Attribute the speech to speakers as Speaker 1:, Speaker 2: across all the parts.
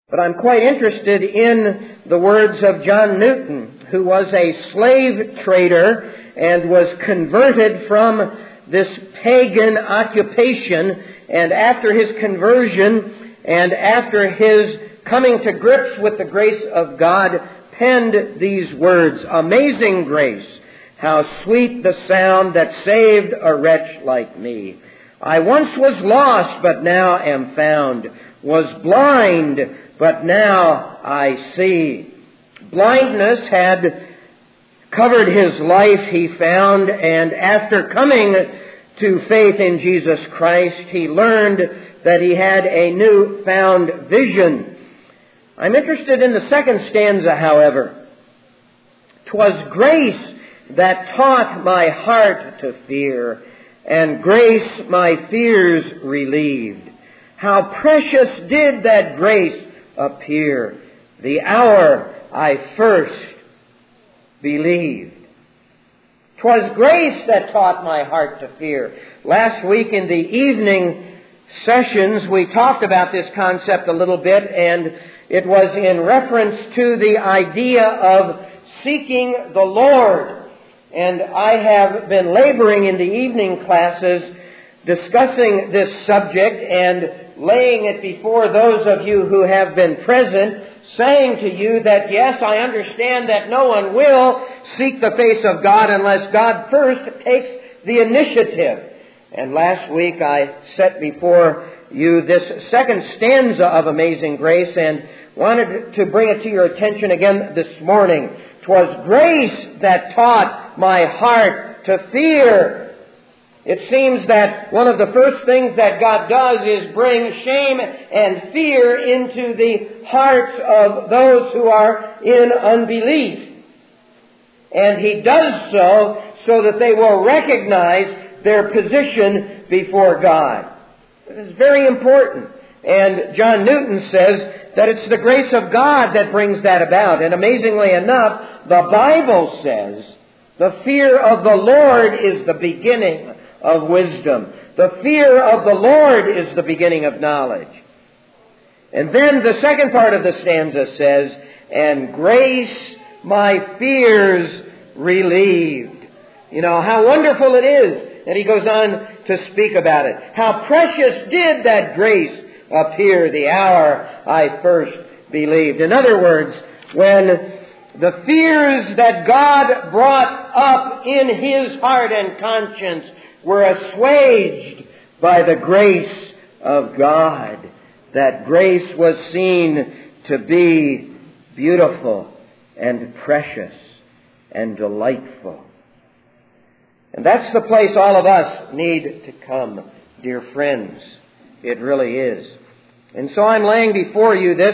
Speaker 1: But I'm quite interested in the words of John Newton, who was a slave trader and was converted from this pagan occupation, and after his conversion and after his coming to grips with the grace of God, penned these words, "Amazing grace, how sweet the sound that saved a wretch like me. I once was lost, but now am found, was blind, but now I see." Blindness had covered his life, he found, and after coming to faith in Jesus Christ, he learned that he had a newfound vision. I'm interested in the second stanza, however. "'Twas grace that taught my heart to fear, and grace my fears relieved. How precious did that grace appear, the hour I first believed." 'Twas grace that taught my heart to fear. Last week in the evening sessions, we talked about this concept a little bit, and it was in reference to the idea of seeking the Lord. And I have been laboring in the evening classes discussing this subject and laying it before those of you who have been present, saying to you that, yes, I understand that no one will seek the face of God unless God first takes the initiative. And last week I set before you this second stanza of Amazing Grace and wanted to bring it to your attention again this morning. "'Twas grace that taught my heart to fear." It seems that one of the first things that God does is bring shame and fear into the hearts of those who are in unbelief. And He does so that they will recognize their position before God. It is very important. And John Newton says that it's the grace of God that brings that about. And amazingly enough, the Bible says the fear of the Lord is the beginning of wisdom. The fear of the Lord is the beginning of knowledge. And then the second part of the stanza says, "And grace my fears relieved." You know, how wonderful it is. And he goes on to speak about it. How precious did that grace appear the hour I first believed. In other words, when the fears that God brought up in His heart and conscience were assuaged by the grace of God, that grace was seen to be beautiful and precious and delightful. And that's the place all of us need to come, dear friends. It really is. And so I'm laying before you this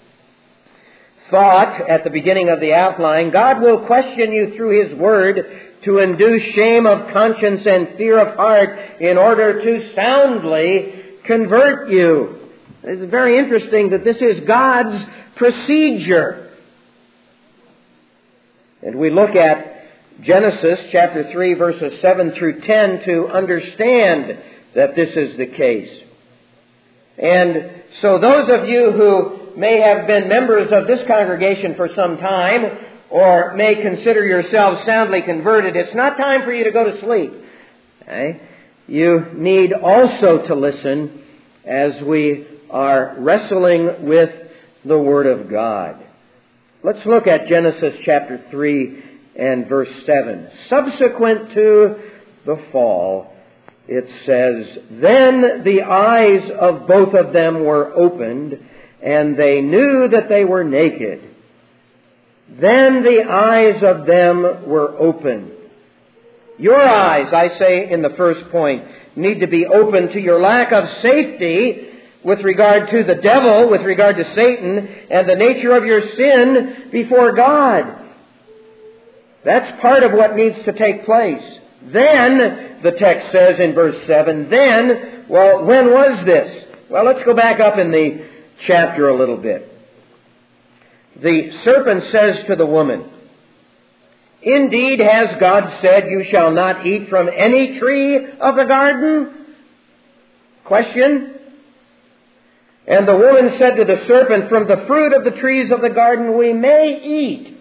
Speaker 1: thought at the beginning of the outline. God will question you through His Word to induce shame of conscience and fear of heart in order to soundly convert you. It's very interesting that this is God's procedure. And we look at Genesis chapter 3 verses 7 through 10 to understand that this is the case. And so those of you who may have been members of this congregation for some time or may consider yourselves soundly converted, it's not time for you to go to sleep. Okay? You need also to listen as we are wrestling with the Word of God. Let's look at Genesis chapter 3 and verse 7. Subsequent to the fall, it says, "Then the eyes of both of them were opened, and they knew that they were naked." Then the eyes of them were opened. Your eyes, I say in the first point, need to be open to your lack of safety with regard to the devil, with regard to Satan, and the nature of your sin before God. That's part of what needs to take place. Then, the text says in verse 7, then, well, when was this? Well, let's go back up in the chapter a little bit. The serpent says to the woman, "Indeed, has God said, you shall not eat from any tree of the garden?" Question. And the woman said to the serpent, from the fruit of the trees of the garden we may eat.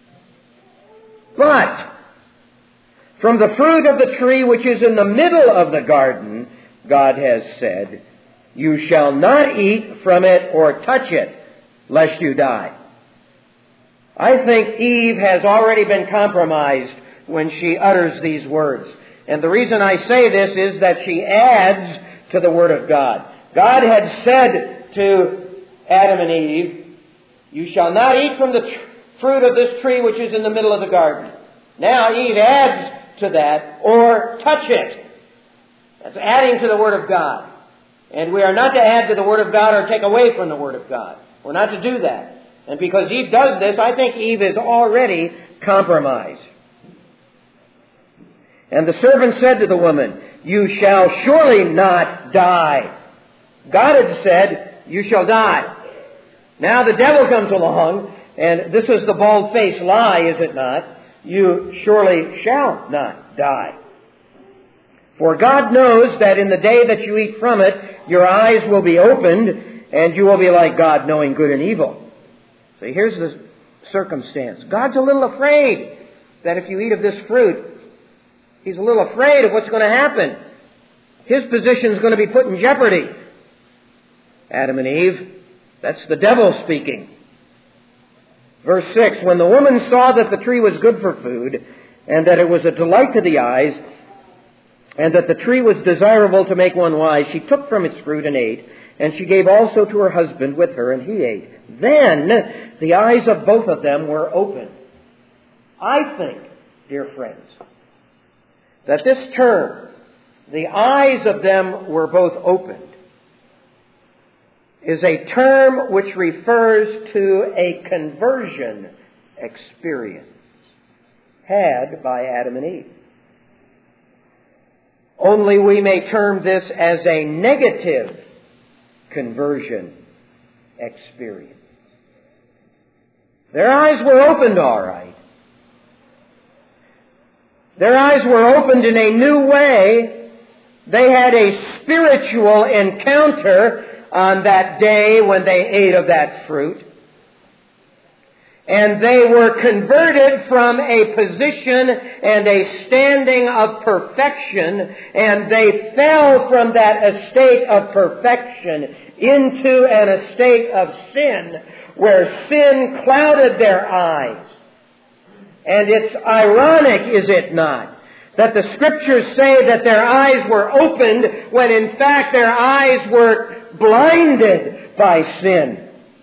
Speaker 1: But from the fruit of the tree which is in the middle of the garden, God has said, you shall not eat from it or touch it, lest you die. I think Eve has already been compromised when she utters these words. And the reason I say this is that she adds to the Word of God. God had said to Adam and Eve, you shall not eat from the fruit of this tree which is in the middle of the garden. Now Eve adds to that, or touch it. That's adding to the Word of God. And we are not to add to the Word of God or take away from the Word of God. We're not to do that. And because Eve does this, I think Eve is already compromised. And the serpent said to the woman, you shall surely not die. God had said, you shall die. Now the devil comes along, and this is the bald-faced lie, is it not? You surely shall not die. For God knows that in the day that you eat from it, your eyes will be opened, and you will be like God, knowing good and evil. So here's the circumstance. God's a little afraid that if you eat of this fruit, He's a little afraid of what's going to happen. His position is going to be put in jeopardy. Adam and Eve, that's the devil speaking. Verse 6, when the woman saw that the tree was good for food, and that it was a delight to the eyes, and that the tree was desirable to make one wise, she took from its fruit and ate, and she gave also to her husband with her, and he ate. Then the eyes of both of them were opened. I think, dear friends, that this term, the eyes of them were both opened, is a term which refers to a conversion experience had by Adam and Eve. Only we may term this as a negative conversion experience. Their eyes were opened all right. Their eyes were opened in a new way. They had a spiritual encounter on that day when they ate of that fruit. And they were converted from a position and a standing of perfection, and they fell from that estate of perfection into an estate of sin, where sin clouded their eyes. And it's ironic, is it not, that the Scriptures say that their eyes were opened when in fact their eyes were blinded by sin.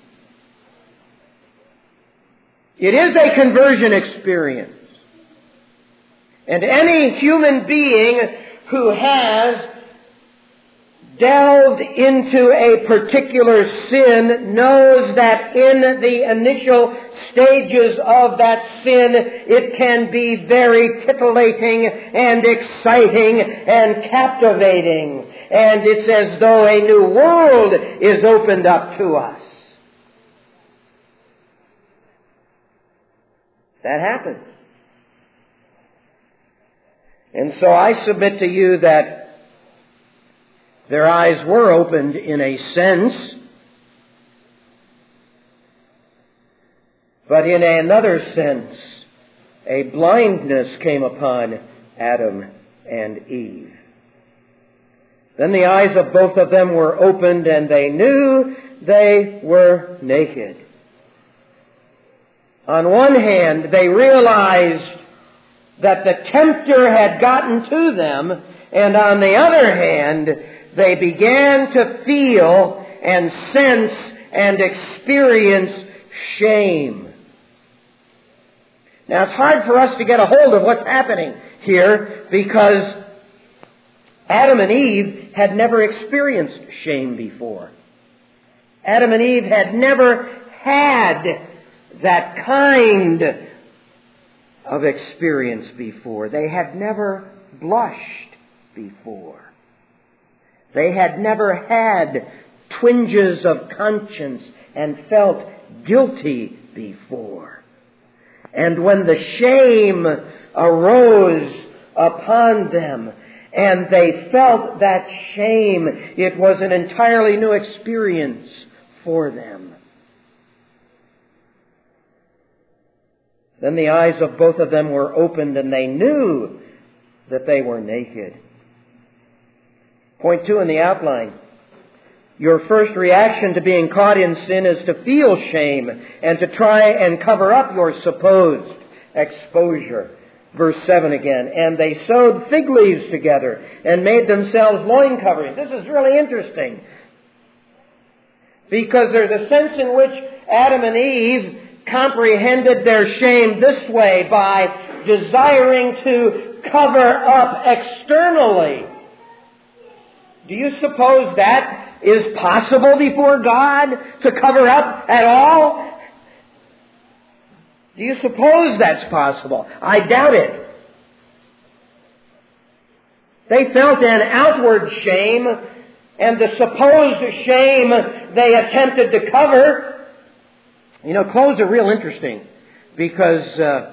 Speaker 1: It is a conversion experience. And any human being who has delved into a particular sin knows that in the initial stages of that sin, it can be very titillating and exciting and captivating. And it's as though a new world is opened up to us. That happens. And so I submit to you that their eyes were opened in a sense, but in another sense, a blindness came upon Adam and Eve. Then the eyes of both of them were opened, and they knew they were naked. On one hand, they realized that the tempter had gotten to them, and on the other hand, they began to feel and sense and experience shame. Now, it's hard for us to get a hold of what's happening here because Adam and Eve had never experienced shame before. Adam and Eve had never had that kind of experience before. They had never blushed before. They had never had twinges of conscience and felt guilty before. And when the shame arose upon them And they felt that shame. It was an entirely new experience for them. Then the eyes of both of them were opened, and they knew that they were naked. Point 2 in the outline. Your first reaction to being caught in sin is to feel shame and to try and cover up your supposed exposure. Verse 7 again. And they sewed fig leaves together and made themselves loin coverings. This is really interesting, because there's a sense in which Adam and Eve comprehended their shame this way, by desiring to cover up externally. Do you suppose that is possible before God, to cover up at all? Do you suppose that's possible? I doubt it. They felt an outward shame, and the supposed shame they attempted to cover. You know, clothes are real interesting, because,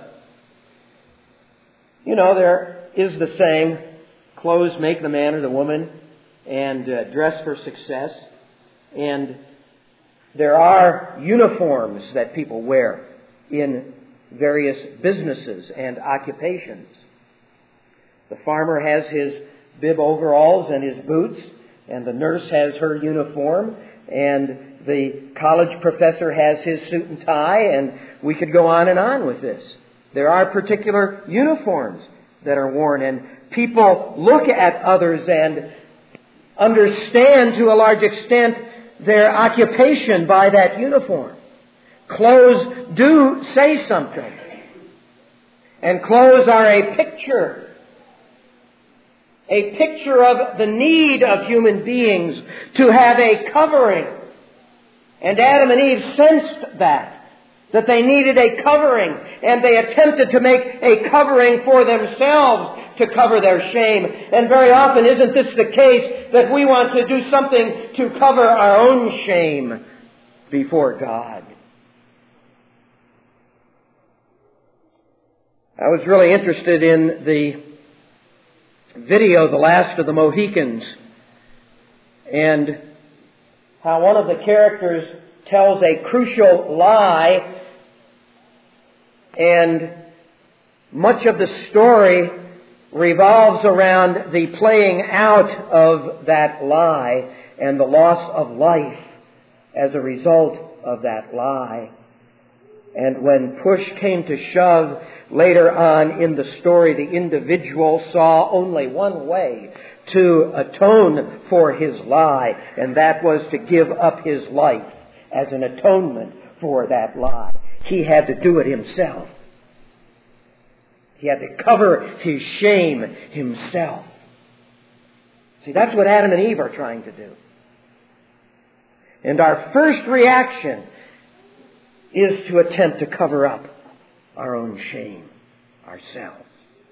Speaker 1: there is the saying, clothes make the man or the woman, and dress for success. And there are uniforms that people wear in various businesses and occupations. The farmer has his bib overalls and his boots, and the nurse has her uniform, and the college professor has his suit and tie, and we could go on with this. There are particular uniforms that are worn, and people look at others and understand to a large extent their occupation by that uniform. Clothes do say something. And clothes are a picture of the need of human beings to have a covering. And Adam and Eve sensed that they needed a covering, and they attempted to make a covering for themselves to cover their shame. And very often, isn't this the case, that we want to do something to cover our own shame before God? I was really interested in the video, The Last of the Mohicans, and how one of the characters tells a crucial lie, and much of the story revolves around the playing out of that lie and the loss of life as a result of that lie. And when push came to shove, later on in the story, the individual saw only one way to atone for his lie, and that was to give up his life as an atonement for that lie. He had to do it himself. He had to cover his shame himself. See, that's what Adam and Eve are trying to do. And our first reaction is to attempt to cover up our own shame ourselves.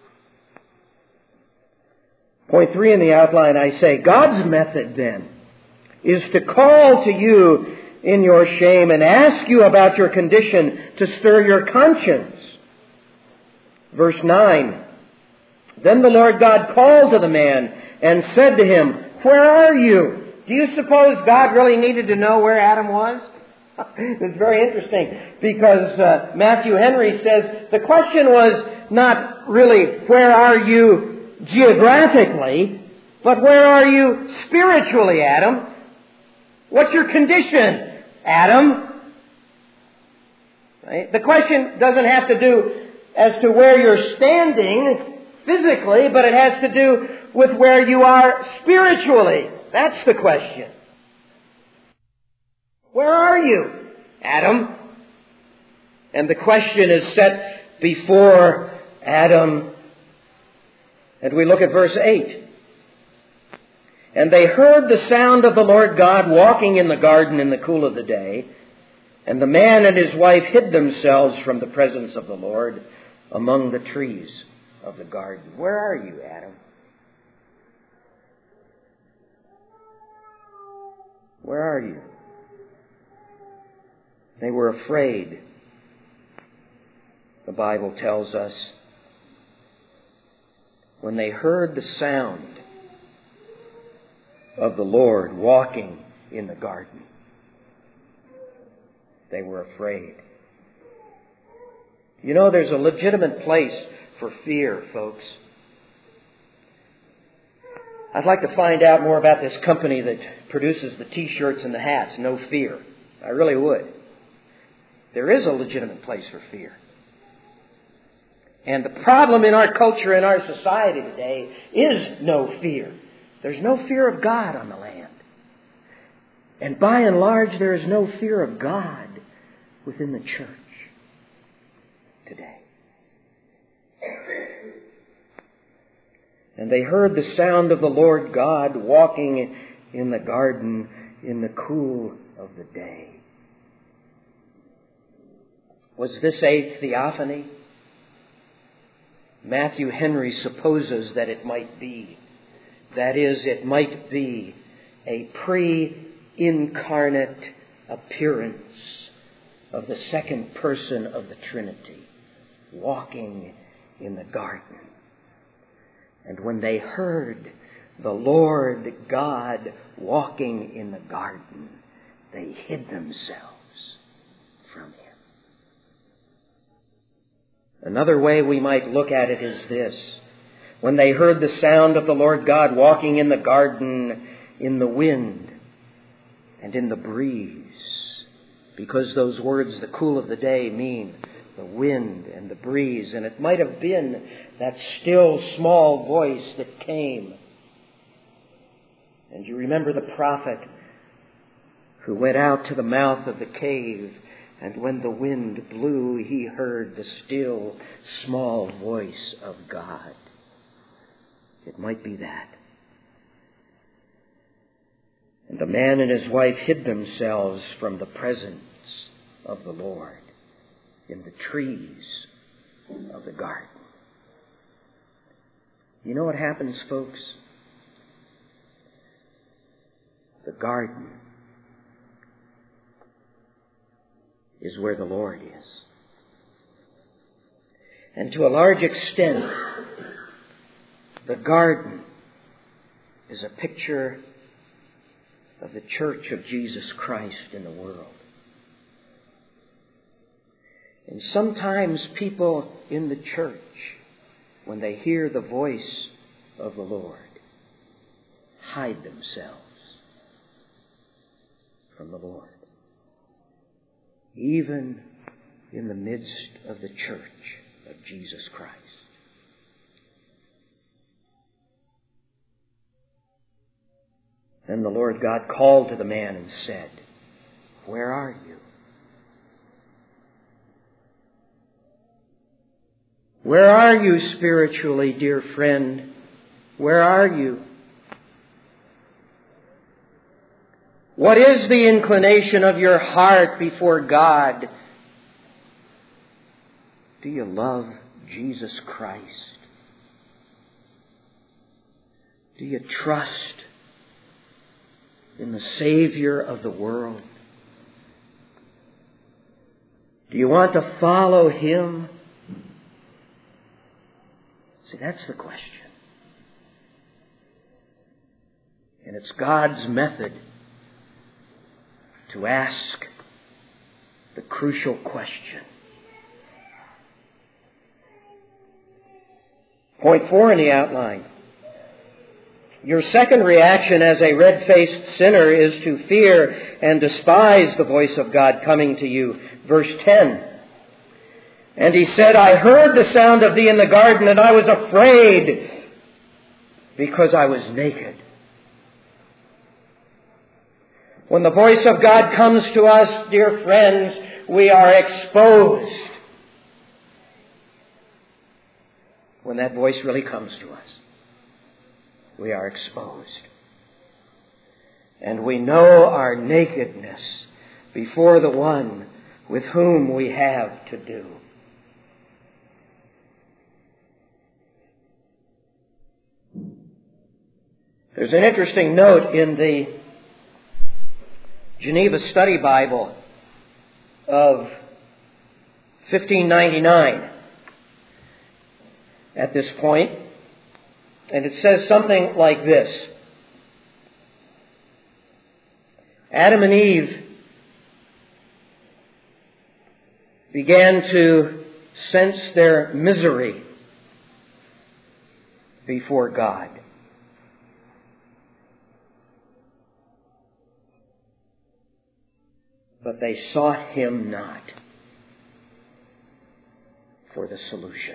Speaker 1: Point 3 in the outline, I say, God's method then is to call to you in your shame and ask you about your condition to stir your conscience. Verse 9, Then the Lord God called to the man and said to him, Where are you? Do you suppose God really needed to know where Adam was? It's very interesting, because Matthew Henry says the question was not really, where are you geographically, but where are you spiritually, Adam? What's your condition, Adam? Right? The question doesn't have to do as to where you're standing physically, but it has to do with where you are spiritually. That's the question. Where are you, Adam? And the question is set before Adam. And we look at verse 8. And they heard the sound of the Lord God walking in the garden in the cool of the day. And the man and his wife hid themselves from the presence of the Lord among the trees of the garden. Where are you, Adam? Where are you? They were afraid, the Bible tells us. When they heard the sound, of the Lord walking in the garden. They were afraid. You know, there's a legitimate place for fear, folks. I'd like to find out more about this company that produces the T-shirts and the hats, No Fear. I really would. There is a legitimate place for fear. And the problem in our culture, in our society today, is no fear. There's no fear of God on the land. And by and large, there is no fear of God within the church today. And they heard the sound of the Lord God walking in the garden in the cool of the day. Was this a theophany? Matthew Henry supposes that it might be. That is, it might be a pre-incarnate appearance of the second person of the Trinity walking in the garden. And when they heard the Lord God walking in the garden, they hid themselves from Him. Another way we might look at it is this. When they heard the sound of the Lord God walking in the garden in the wind and in the breeze, because those words, the cool of the day, mean the wind and the breeze. And it might have been that still small voice that came. And you remember the prophet who went out to the mouth of the cave, and when the wind blew, he heard the still small voice of God. It might be that. And the man and his wife hid themselves from the presence of the Lord in the trees of the garden. You know what happens, folks? The garden is where the Lord is. And to a large extent, the garden is a picture of the church of Jesus Christ in the world. And sometimes people in the church, when they hear the voice of the Lord, hide themselves from the Lord, even in the midst of the church of Jesus Christ. Then the Lord God called to the man and said, "Where are you?" Where are you spiritually, dear friend? Where are you? What is the inclination of your heart before God? Do you love Jesus Christ? Do you trust in the Savior of the world? Do you want to follow Him? See, that's the question. And it's God's method to ask the crucial question. Point 4 in the outline. Your second reaction as a red-faced sinner is to fear and despise the voice of God coming to you. Verse 10. And he said, I heard the sound of thee in the garden, and I was afraid because I was naked. When the voice of God comes to us, dear friends, we are exposed. When that voice really comes to us, we are exposed. And we know our nakedness before the one with whom we have to do. There's an interesting note in the Geneva Study Bible of 1599 at this point, and it says something like this. Adam and Eve began to sense their misery before God. But they sought Him not for the solution.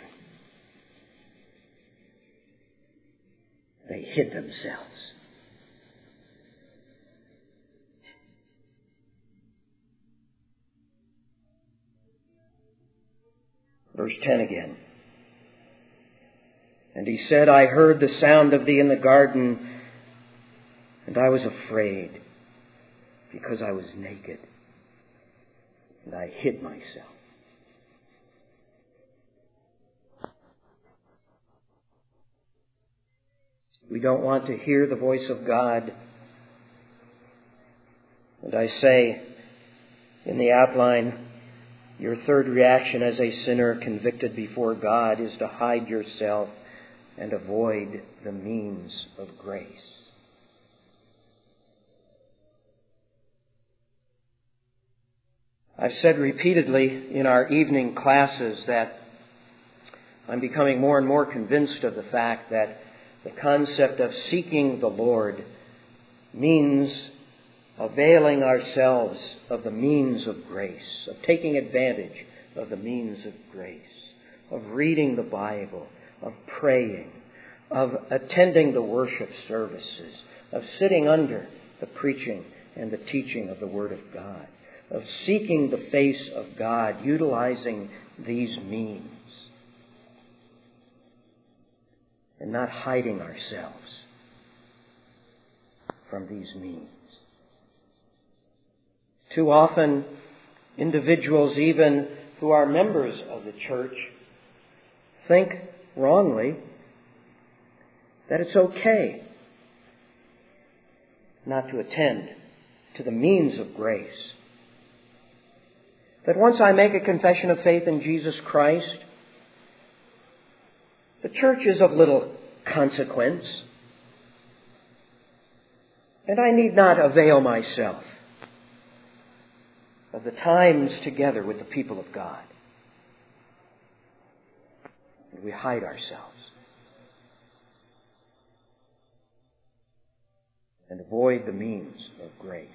Speaker 1: They hid themselves. Verse 10 again. And he said, I heard the sound of thee in the garden, and I was afraid, because I was naked, and I hid myself. We don't want to hear the voice of God. And I say in the outline, your third reaction as a sinner convicted before God is to hide yourself and avoid the means of grace. I've said repeatedly in our evening classes that I'm becoming more and more convinced of the fact that the concept of seeking the Lord means availing ourselves of the means of grace, of taking advantage of the means of grace, of reading the Bible, of praying, of attending the worship services, of sitting under the preaching and the teaching of the Word of God, of seeking the face of God, utilizing these means, and not hiding ourselves from these means. Too often, individuals, even who are members of the church, think wrongly that it's okay not to attend to the means of grace. That once I make a confession of faith in Jesus Christ, the church is of little consequence, and I need not avail myself of the times together with the people of God. And we hide ourselves and avoid the means of grace.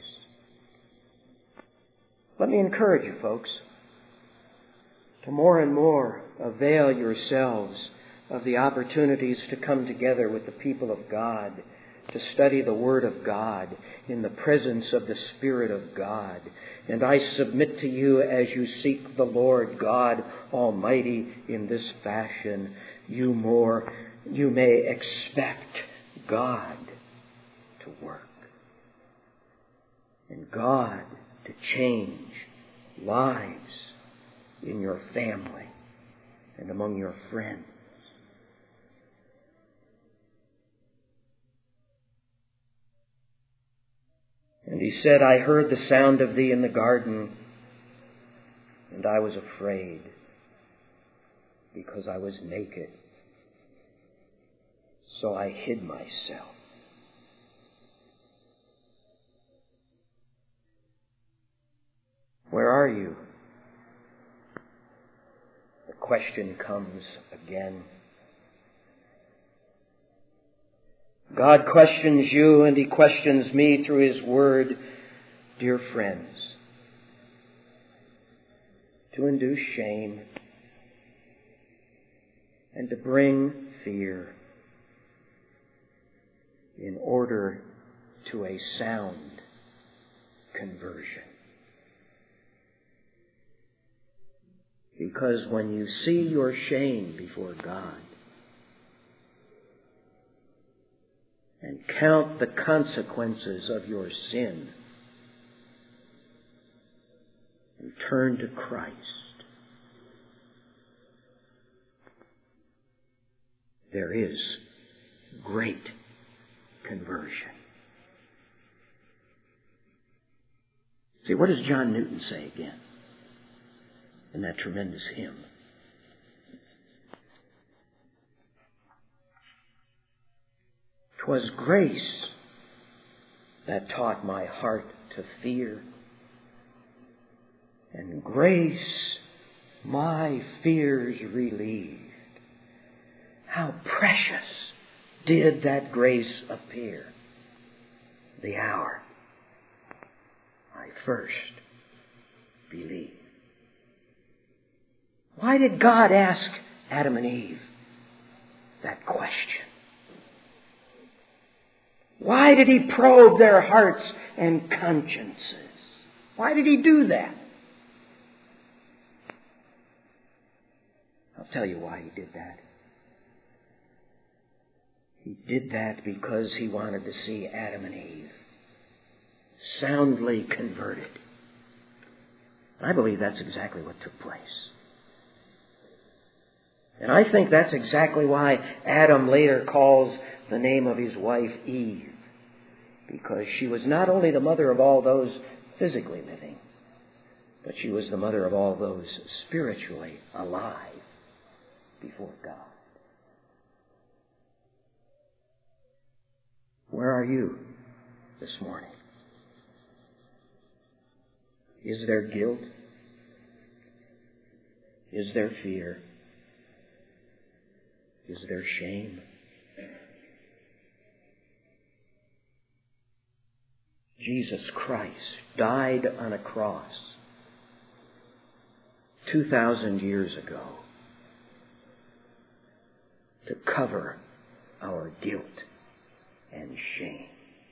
Speaker 1: Let me encourage you, folks, to more and more avail yourselves of the opportunities to come together with the people of God, to study the Word of God in the presence of the Spirit of God. And I submit to you, as you seek the Lord God Almighty in this fashion, you may expect God to work and God to change lives in your family and among your friends. And he said, I heard the sound of thee in the garden, and I was afraid, because I was naked. So I hid myself. Where are you? The question comes again. God questions you, and He questions me through His Word, dear friends, to induce shame and to bring fear in order to a sound conversion. Because when you see your shame before God and count the consequences of your sin and turn to Christ, there is great conversion. See, what does John Newton say again in that tremendous hymn? "'Twas grace that taught my heart to fear, and grace my fears relieved. How precious did that grace appear the hour I first believed. Why did God ask Adam and Eve that question? Why did He probe their hearts and consciences? Why did He do that? I'll tell you why He did that. He did that because He wanted to see Adam and Eve soundly converted. I believe that's exactly what took place. And I think that's exactly why Adam later calls the name of his wife Eve. Because she was not only the mother of all those physically living, but she was the mother of all those spiritually alive before God. Where are you this morning? Is there guilt? Is there fear? Is there shame? Jesus Christ died on a cross 2,000 years ago to cover our guilt and shame.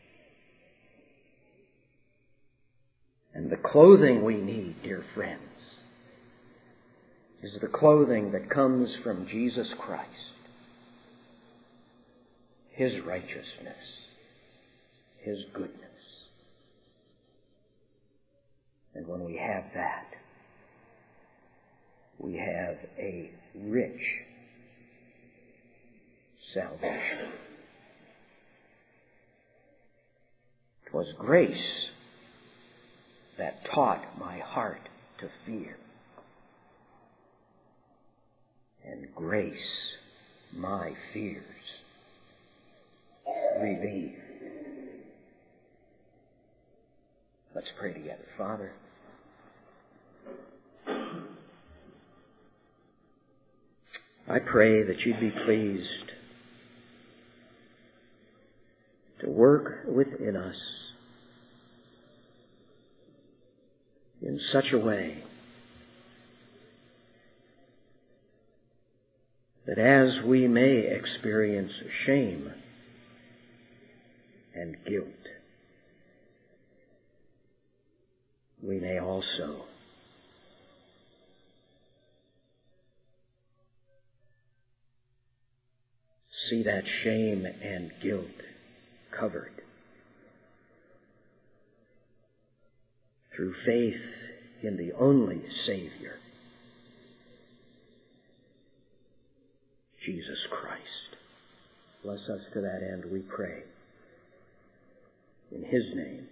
Speaker 1: And the clothing we need, dear friends, is the clothing that comes from Jesus Christ. His righteousness, His goodness. And when we have that, we have a rich salvation. It was grace that taught my heart to fear, and grace my fears relieved. Let's pray together. Father, I pray that You'd be pleased to work within us in such a way that as we may experience shame and guilt, we may also see that shame and guilt covered through faith in the only Savior, Jesus Christ. Bless us to that end, we pray. In His name.